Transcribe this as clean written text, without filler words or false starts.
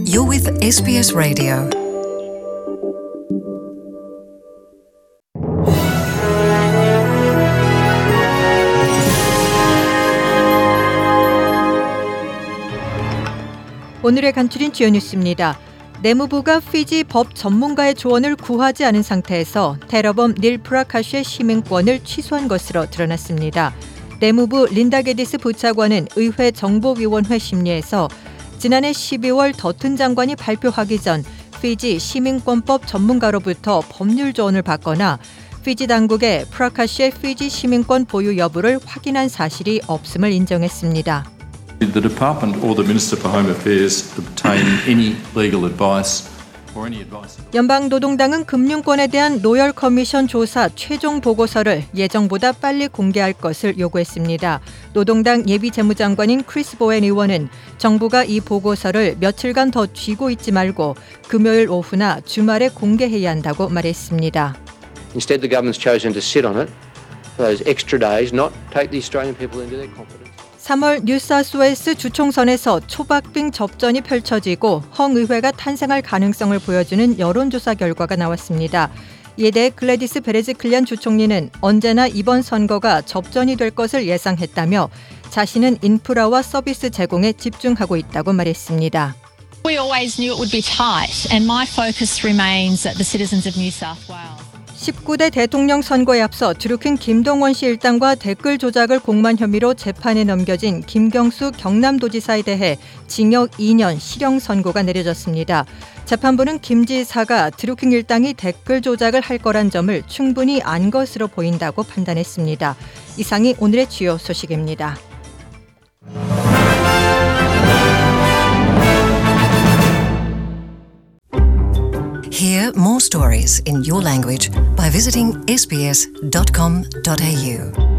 You're with SBS Radio. 오늘의 간추린 주요 뉴스입니다. 내무부가 피지 법 전문가의 조언을 구하지 않은 상태에서 테러범 닐 프라카시의 시민권을 취소한 것으로 드러났습니다. 내무부 린다 게디스 부차관은 의회 정보위원회 심리에서 지난해 12월 더튼 장관이 발표하기 전 피지 시민권법 전문가로부터 법률 조언을 받거나 피지 당국에 프라카시의 피지 시민권 보유 여부를 확인한 사실이 없음을 인정했습니다. Did the Department or the Minister for Home Affairs obtain any legal advice or any advice? 연방노동당은 금융권에 대한 노열 커미션 조사 최종 보고서를 예정보다 빨리 공개할 것을 요구했습니다. 노동당 예비재무장관인 크리스 보웬 의원은 정부가 이 보고서를 며칠간 더 쥐고 있지 말고 금요일 오후나 주말에 공개해야 한다고 말했습니다. Instead, the government's chosen to sit on it for those extra days, not take the Australian people into their confidence. 3월 뉴사우스웨일스 주총선에서 초박빙 접전이 펼쳐지고 헝 의회가 탄생할 가능성을 보여주는 여론조사 결과가 나왔습니다. 이에 대해 글래디스 베레즈클리안 주총리는 언제나 이번 선거가 접전이 될 것을 예상했다며 자신은 인프라와 서비스 제공에 집중하고 있다고 말했습니다. We always knew it would be tight, and my focus remains the citizens of New South Wales. 19대 대통령 선거에 앞서 드루킹 김동원 씨 일당과 댓글 조작을 공모한 혐의로 재판에 넘겨진 김경수 경남도지사에 대해 징역 2년 실형 선고가 내려졌습니다. 재판부는 김 지사가 드루킹 일당이 댓글 조작을 할 거란 점을 충분히 안 것으로 보인다고 판단했습니다. 이상이 오늘의 주요 소식입니다. Hear more stories in your language by visiting sbs.com.au.